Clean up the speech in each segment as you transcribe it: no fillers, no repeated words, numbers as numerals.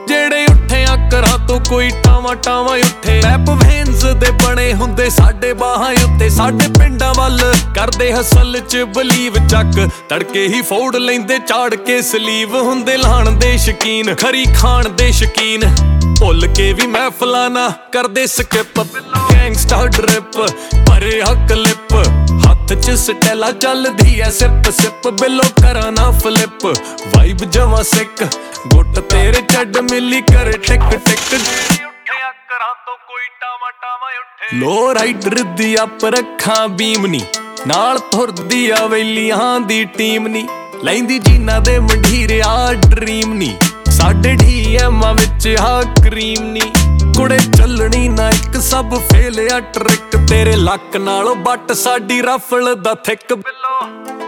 ਜਿਹੜੇ ਉੱਠਿਆ ਕਰਾਂ ਤੋਂ ਕੋਈ ਟਾਵਾਂ ਟਾਵਾਂ ਉੱਠੇ। ਪੈਪ ਵੇਨਸ ਦੇ ਬਣੇ ਹੁੰਦੇ ਸਾਡੇ ਬਾਹਾਂ ਉੱਤੇ। ਸਾਡੇ ਪਿੰਡਾਂ ਵੱਲ ਕਰਦੇ ਹਸਲ ਚ ਬਲੀਵ ਚੱਕ ਤੜਕੇ ਹੀ ਫੋੜ ਲੈਂਦੇ ਝਾੜ ਕੇ ਸਲੀਵ। ਹੁੰਦੇ ਲਾਣ ਦੇ ਸ਼ਕੀਨ ਖਰੀ ਖਾਣ ਦੇ ਸ਼ਕੀਨ ਭੁੱਲ ਕੇ ਵੀ ਮਹਿਫਲਾਂ ਨਾ ਕਰਦੇ ਸਕਿਪ। ਗੈਂਗਸਟਰ ਡ੍ਰਿਪ ਭਰੇ ਹੱਕ ਲਿਪ ਹੱਥ ਚ ਸਟੈਲਾ ਚੱਲਦੀ ਐ ਸਿਪ ਸਿਪ। ਬਿੱਲੋ ਕਰਾਂ ਨਾ ਫਲਿਪ ਵਾਈਬ ਜਮਾਂ ਸਿੱਕ ਗੁੱਟ ਤੇਰੇ ਚੱਡ ਮਿਲੀ ਕਰ ਟਿਕ ਟਿਕ। ਉੱਠਿਆ ਕਰਾਂ ਤੋਂ ਕੋਈ ਟਾਵਾਂ ਟਾਵਾਂ ਉੱਠੇ। ਲੋ ਰਾਈਡਰ ਦੀ ਅਪ ਰੱਖਾਂ ਬੀਮ ਨੀ ਨਾਲ ਤੁਰਦੀ ਆ ਵੇਲੀਆਂ ਦੀ ਟੀਮ ਨੀ। ਲੈਂਦੀ ਜੀਨਾ ਦੇ ਮੰਢੀਰਿਆ ਡਰੀਮ ਨੀ ਸਾਡੇ ਡੀਐਮਾਂ ਵਿੱਚ ਆ ਕਰੀਮ ਨੀ। ਕੁੜੇ ਚੱਲਣੀ ਨਾ ਇੱਕ ਸਭ ਫੇਲ ਆ ਟ੍ਰਿਕ ਤੇਰੇ ਲੱਕ ਨਾਲੋਂ ਬੱਟ ਸਾਡੀ ਰਫਲ ਦਾ ਥਿੱਕ। ਬਿੱਲੋ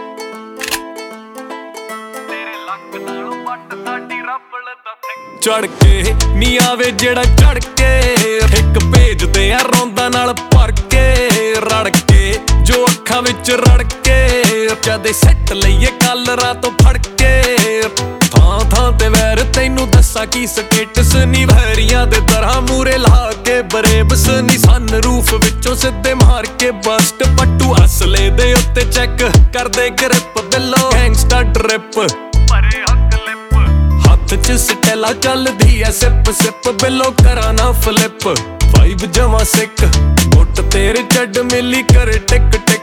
ਤੇਰੇ ਲੱਕ ਨਾਲੋਂ ਬੱਟ ਸਾਡੀ ਰਫਲ ਦਾ ਥਿੱਕ। ਚੜ ਕੇ ਨੀ ਆਵੇ ਜਿਹੜਾ ਚੜ ਕੇ ਇੱਕ ਭੇਜਦੇ ਆ ਰੌਂਦਾ ਨਾਲ ਭਰ ਕੇ ਰੜ ਕੇ ਜੋ ਅੱਖਾਂ ਵਿੱਚ ਰੜ ਕੇ ਜਦੇ ਸੱਟ ਲਈਏ ਕਾਲਰਾਂ ਤੋਂ ਫੜ ਕੇ। ਥਾਂ ਥਾਂ ਤੇ ਵੈਰ ਤੈਨੂੰ ਦੱਸਾਂ ਕੀ ਸਟੇਟਸ ਨੀ ਵੈਰੀਆਂ ਦੇ ਤਰ੍ਹਾਂ ਮੂਰੇ ਲਾ ਕੇ ਬਰੇਬਸ ਨੀ। ਸਨ ਰੂਫ ਵਿੱਚੋਂ ਸਿੱਧੇ ਮਾਰ ਕੇ ਬਸਟ ਪੱਟੂ ਅਸਲੇ ਦੇ ਉੱਤੇ ਚੈੱਕ ਕਰਦੇ ਗ੍ਰਿਪ। ਬਿੱਲੋ ਗੈਂਗਸਟਰ ਡ੍ਰਿਪ ਭਰੇ ਹੱਕ ਲਿਪ ਹੱਥ ਚ ਸਟੈਲਾ ਚੱਲਦੀ ਐ ਸਿਪ ਸਿਪ। ਬਿੱਲੋ ਕਰਾਂ ਨਾ ਫਲਿਪ ਵਾਈਬ ਜਮਾਂ ਸਿੱਕ ਗੁੱਟ ਤੇਰੇ ਚੱਡ ਮਿਲੀ ਕਰ ਟਿਕ ਟਿਕ।